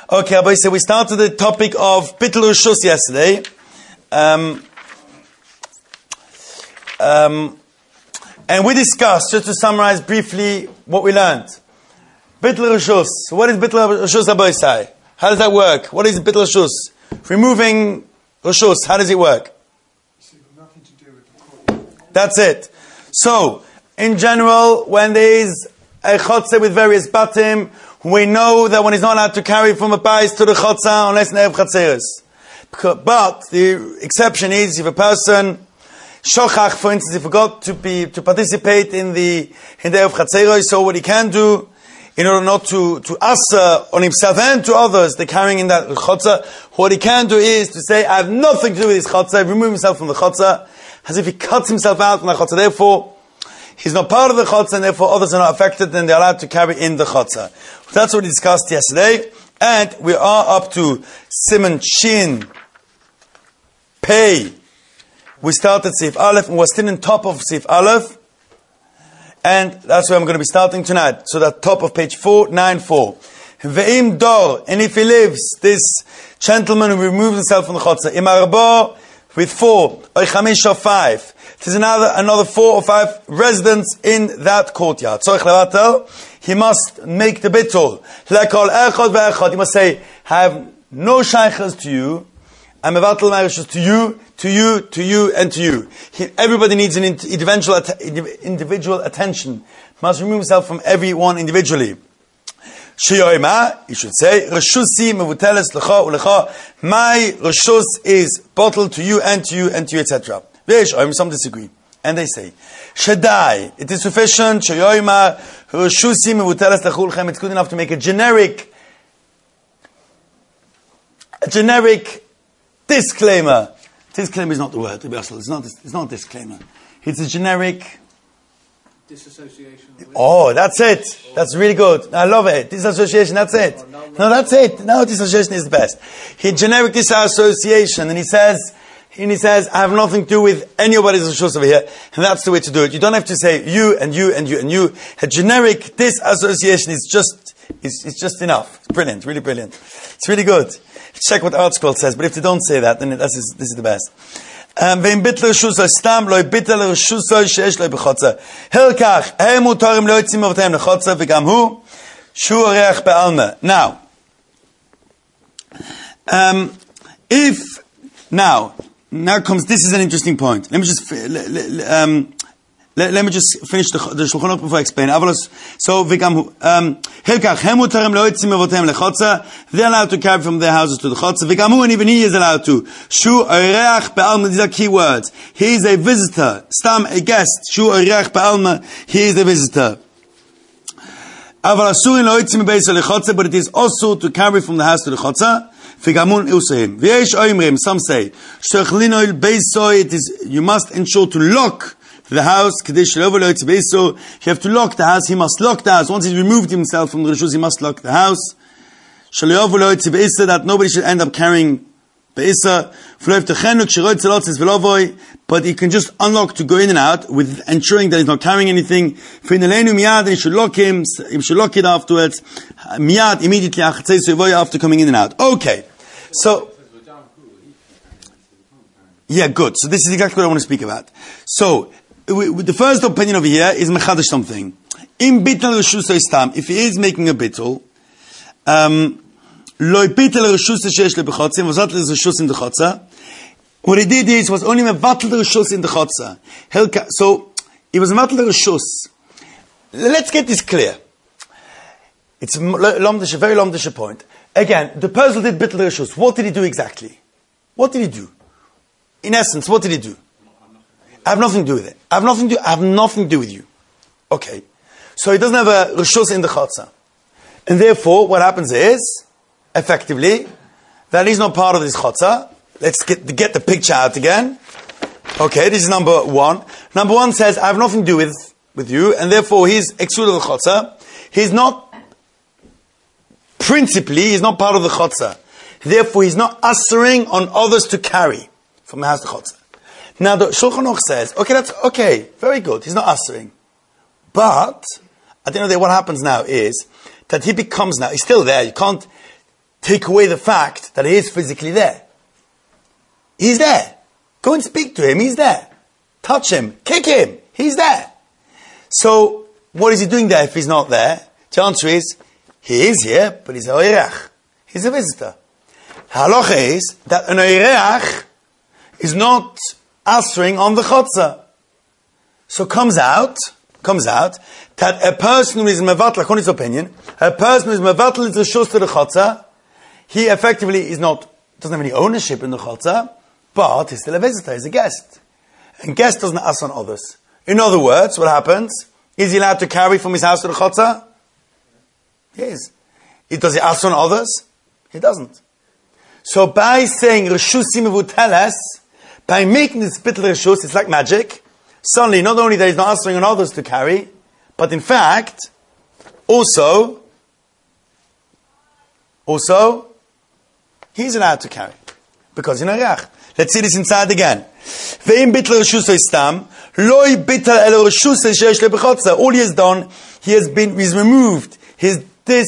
Okay, Abba, so we started the topic of Bittul Rishus yesterday. And we discussed, just to summarize briefly, what we learned. Bittul Rishus. So what is Bittul Rishus, Abba Isai? How does that work? What is Bittul Rishus? Removing Rishus, how does it work? Nothing to do with the court. That's it. So, in general, when there is a chotze with various batim, we know that one is not allowed to carry from a bais to the chotza unless in Erev Chatzeres. But the exception is if a person shochach, for instance, he forgot to participate in the Erev Chatzeres, so what he can do in order not to asa on himself and to others the carrying in that chotza, what he can do is to say, I have nothing to do with this chotza, remove himself from the chotza, as if he cuts himself out from the chotza. Therefore, he's not part of the chotza, and therefore others are not affected, and they're allowed to carry in the chotza. That's what we discussed yesterday, and we are up to Siman Shin Pei. We started Sif Aleph, and we're still on top of Sif Aleph, and that's where I'm going to be starting tonight. So that top of page 494. Ve'im dor, and if he lives, this gentleman who removes himself from the chotza, im arba, with 4, or 5 or 5. There's another 4 or 5 residents in that courtyard. So he must make the bittul. He must say, I have no shaykhs to you. I'm mevatel my rishus to you, to you, to you, and to you. Everybody needs an individual attention. He must remove himself from everyone individually. He should say, Rishusi mevuteles lecha ulecha. My rishus is bottled to you and to you and to you, etc. Some disagree. And they say, Shaddai, it is sufficient, Shayoima, Rishusi mevuteles lechulchem. It's good enough to make a generic disclaimer. Disclaimer is not the word, it's not disclaimer. It's a generic Disassociation. Oh, that's it. That's really good. I love it. Disassociation, that's it. No, that's it. No, disassociation is the best. Generic disassociation, and he says, I have nothing to do with anybody's rishus over here, and that's the way to do it. You don't have to say you and you and you and you. A generic disassociation is just enough. It's brilliant, really brilliant. It's really good. Check what ArtScroll says, but if they don't say that, then this is the best. ואם ביטל רשוסו סתם, לא ביטל רשוסו שיש לו בחוצה. הלקח, הם מותרים לא יוצאים מבתיהם לחוצה, וגם הוא, שהוא אורח בעלמא. Now comes, this is an interesting point. Let me just finish the Shulchan Aruch before I explain. So, v'gam hu, hilkach, hem mutarim lo yitzim mevoteim lechotza. They're allowed to carry from their houses to the chotza. V'gam hu, and even he is allowed to. Shu oreach be'alma, these are key words. He is a visitor. Stam, a guest. Shu oreach be'alma, he is a visitor. Aval asurin lo yitzim mebeis lechotza, but it is also to carry from the house to the chotza. V'gamun usahim. V'yesh oimrim, some say, shechlinoil beisoi, it is, you must ensure to lock the house, you have to lock the house, he must lock the house. Once he's removed himself from the rishus, he must lock the house. That nobody should end up carrying be'isa. But he can just unlock to go in and out with ensuring that he's not carrying anything. And he should lock him, he should lock it afterwards. Immediately after coming in and out. Okay. So, yeah, good. So this is exactly what I want to speak about. So, the first opinion over here is mechadash something. In bittul reshus istam, if he is making a bittul, lo bittul reshus sheyesh le b'chotza, v'zat le reshus in the chotza. What he did is was only mevatel the reshus in the chotza. So he was mevatel the reshus. Let's get this clear. It's a very lomdish point. Again, the person did bittul reshus. What did he do exactly? What did he do? In essence, what did he do? I have nothing to do with it. I have nothing to do with you. Okay. So he doesn't have a reshus in the chotza. And therefore, what happens is, effectively, that he's not part of this chotza. Let's get the picture out again. Okay, this is number 1. Number 1 says, I have nothing to do with you, and therefore he's excluded the chotza. He's not part of the chotza. Therefore, he's not ushering on others to carry from the house to chotza. Now the Shulchan Aruch says, that's okay, very good, he's not ushering. But, at the end of the day, what happens now is, that he becomes now, he's still there, you can't take away the fact that he is physically there. He's there. Go and speak to him. He's there. Touch him. Kick him. He's there. So, what is he doing there if he's not there? The answer is, he is here, but he's a oirach. He's a visitor. Halacha is that an oirach is not answering on the chotza. So comes out that a person who is mevatel, according to his opinion, a person who is mevatel is the shus to the chotza, he effectively doesn't have any ownership in the chotza, but he's still a visitor, he's a guest. And guest doesn't ask on others. In other words, what happens? Is he allowed to carry from his house to the chotza? He is. Does he ask on others? He doesn't. So by saying Reshusim Mevuteles, by making this bittul Reshus, it's like magic. Suddenly, not only that he's not answering on others to carry, but in fact, also, he's allowed to carry. Because in Arach. Let's see this inside again. Ve'im bittul Reshus istam, loy bittul elo Reshus sheyesh le bechotza. All he has done, he's removed his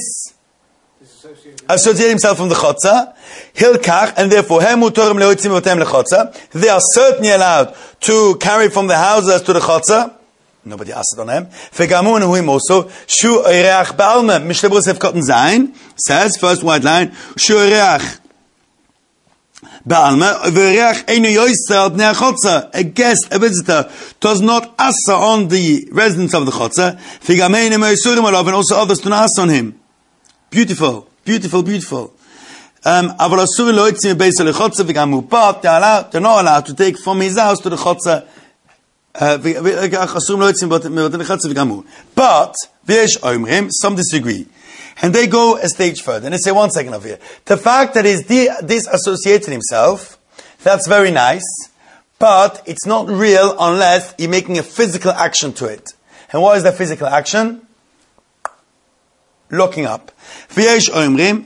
associate himself from the chotza, hilkach, and therefore they are certainly allowed to carry from the houses to the chotza. Nobody asked it on them. Vegamun huim also shu oirach ba'alma mishlebur sefkotten zayin says first white line shu oirach ba'alma ve'oirach einu yoisel bnei chotza. A guest, a visitor, does not asa on the residents of the chotza. Vegamein emoisurim alav, and also others do not asa on him. Beautiful. But they're not allowed to take from his house to the chotza. But some disagree, and they go a stage further, and they say, 1 second over here. The fact that he's disassociated himself, that's very nice, but it's not real unless you're making a physical action to it. And what is that physical action? Locking up. They say you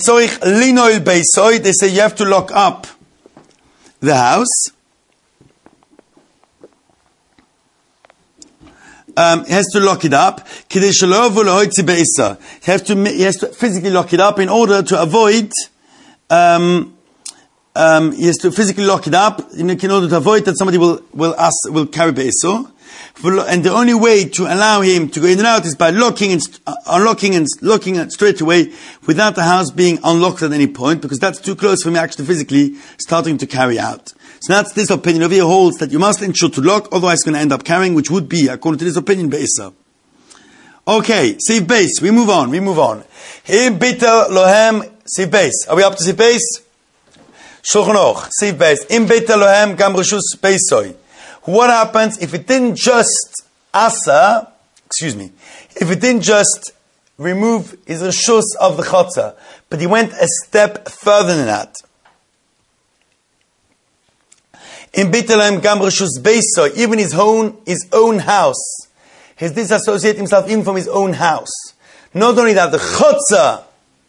have to lock up the house. He has to lock it up. He has to physically lock it up in order to avoid. He has to physically lock it up in order to avoid that somebody will carry beiso. And the only way to allow him to go in and out is by locking it straight away without the house being unlocked at any point, because that's too close for me actually physically starting to carry out. So that's this opinion over here holds that you must ensure to lock, otherwise it's going to end up carrying, which would be, according to this opinion, Be'isa. Okay, Siv Beis, we move on. Him bitel lohem Siv Beis. Are we up to Siv Beis? Shulchan Aruch, Siv Beis. Im bitel lohem gam reshus beisoi. What happens if it didn't just remove his reshus of the chotza, but he went a step further than that? In Bitelem Gam Reshus Beiso, even his own house, he's disassociated himself even from his own house. Not only that, the chotza,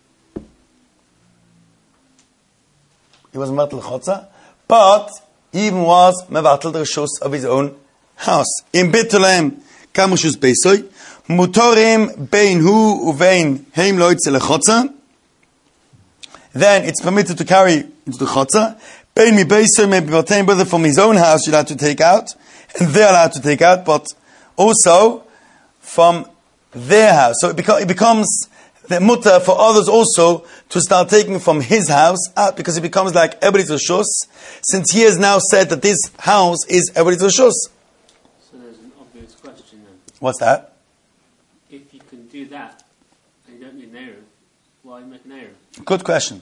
he was mevatel chotza, but he even was mevatel the reshus of his own house. In Bitelem Gam Reshus Beiso, Mutorim bein hu uvein heim loitze lechotza. Then it's permitted to carry into the chotza. Bein mi beiso may be obtained whether from his own house you're allowed to take out, and they're allowed to take out, but also from their house. So it becomes the mutter for others also to start taking from his house out, because it becomes like everybody's reshus, since he has now said that this house is everybody's reshus. So there's an obvious question then. What's that? If you can do that, and you don't need an Eruv, why make an Eruv? Good question.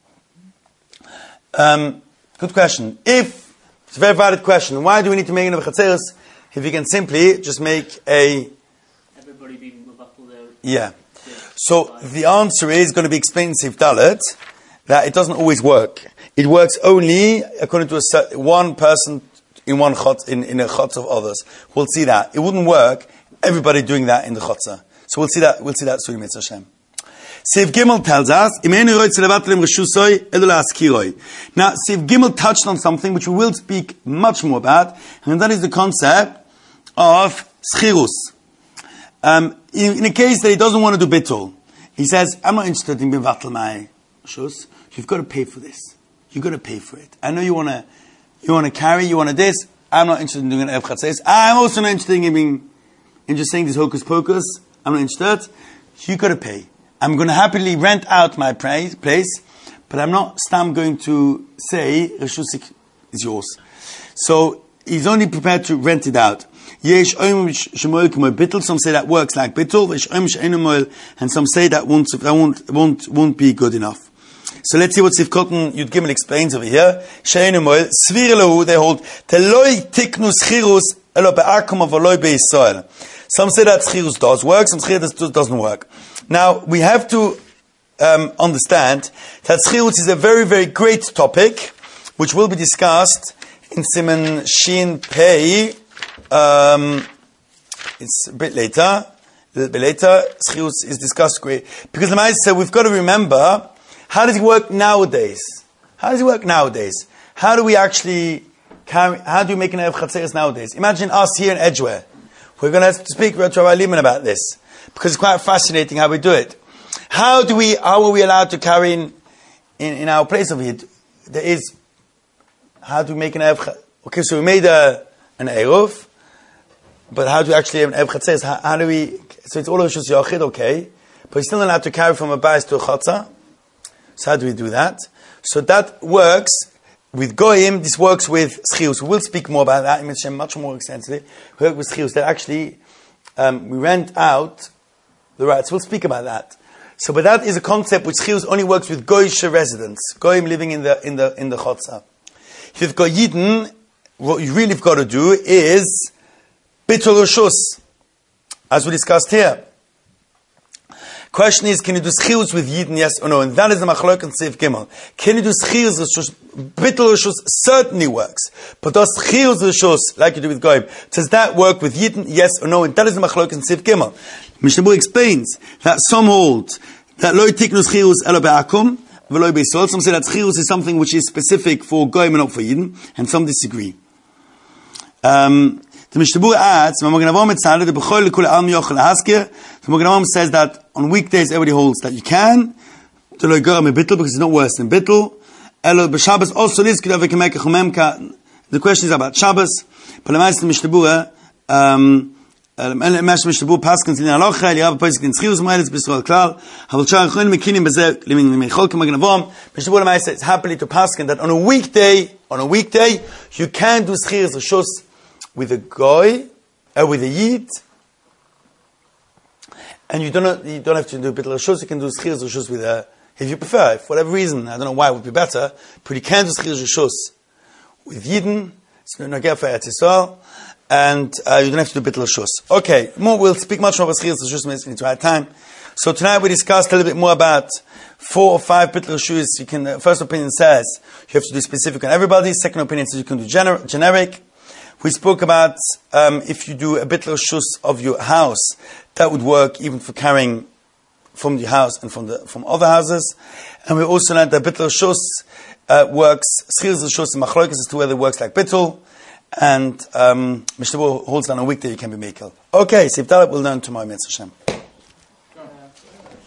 Good question. It's a very valid question. Why do we need to make an Chatzeros if you can simply just make a... Everybody being mevatel there. Yeah. So the answer is going to be expensive dalet, that it doesn't always work. It works only according to one person in one chotz, in a chotz of others. We'll see that. It wouldn't work, everybody doing that in the chotzah. So we'll see that soon, Mitzvah Hashem. Siv Gimel tells us, now, Siv Gimel touched on something which we will speak much more about, and that is the concept of schirus. In a case that he doesn't want to do bittul, he says, I'm not interested in bevatel my Rishus, you've got to pay for this. You've got to pay for it. I know you want to carry, you want to this. I'm not interested in doing an Erev Chatzeres. I'm also not interested in just saying this hocus pocus. I'm not interested. You've got to pay. I'm going to happily rent out my place, but I'm not going to say Rishus is yours. So he's only prepared to rent it out. Some say that works like bittul, and some say that won't be good enough. So let's see what Sivkoten Yud Gimel explains over here. They hold some say that schirus does work, some say that doesn't work. Now we have to understand that schirus is a very, very great topic, which will be discussed in Siman Shin Pei. It's a little bit later. Schirus is discussed great because the Maaseh said we've got to remember, how does it work nowadays? How do we actually how do you make an Erev Chatzeres nowadays? Imagine us here in Edgware. We're going to have to speak with Rabbi Lehman about this because it's quite fascinating how we do it. How are we allowed to carry in our place over here? How do we make an Erev Chatzeres? Okay, so we made an Eruv, but how do we actually have an Erev Chatzeres? How do we? So it's all Rishus Yochid, okay, but you're still not allowed to carry from a Bais to a Chatzah. So how do we do that? So that works with Goyim. This works with Schirus. We will speak more about that in Mitzvah much more extensively. We work with Schirus that actually we rent out the rights. We'll speak about that. So, but that is a concept which Schirus only works with Goyish residents, Goyim living in the Chatzah. If you've got Yidden, what you really have got to do is Bitul Rishus, as we discussed here. Question is, can you do schirus with Yidden, yes or no? And that is the machlok and Seif Gimel. Can you do schirus Rishus? Bitul Rishus certainly works. But does schirus Rishus, like you do with Goyim, does that work with Yidden, yes or no? And that is the machlok and Seif Gimel. Mishnah Berurah explains that some hold that lo tiknu schirus elo be'akum v'lo be'isol. Some say that schirus is something which is specific for Goyim and not for Yidden, and some disagree. The Mishnah Berurah adds, the Magen Avraham says that on weekdays everybody holds that you can, because it's not worse than bittul. The question is about Shabbos, but the Mishnah Berurah, Paskins in Halacha, Eliyahu Posek in Schirus Moedes B'Yisrael Klal, Havel Shar Chonim Mekinim B'Zeh Living Mechol K'Magen Avraham. Mishnah Berurah says happily to Paskin that on a weekday you can do Schirus Rishus with a goy, with a yid, and you don't have to do Bitul Rishus. You can do Schirus Rishus with a, if you prefer, for whatever reason. I don't know why it would be better, but you can do Schirus Rishus with Yidden. It's not for Eretz Yisrael, and you don't have to do Bitul Rishus. Okay, we'll speak much more about Schirus Rishus when it's the right time. So tonight we discussed a little bit more about 4 or 5 Bitul Rishus. You can. First opinion says you have to do specific on everybody. Second opinion says you can do generic. We spoke about if you do a Bitul Rishus of your house, that would work even for carrying from your house and from other houses. And we also learned that Bitul Rishus works, Schirus Rishus and Machlokas as to whether it works like Bitul, and Mishnah Berurah holds down a week that you can be Mekel. Okay, so if that we'll learn tomorrow, Mitzvah Hashem.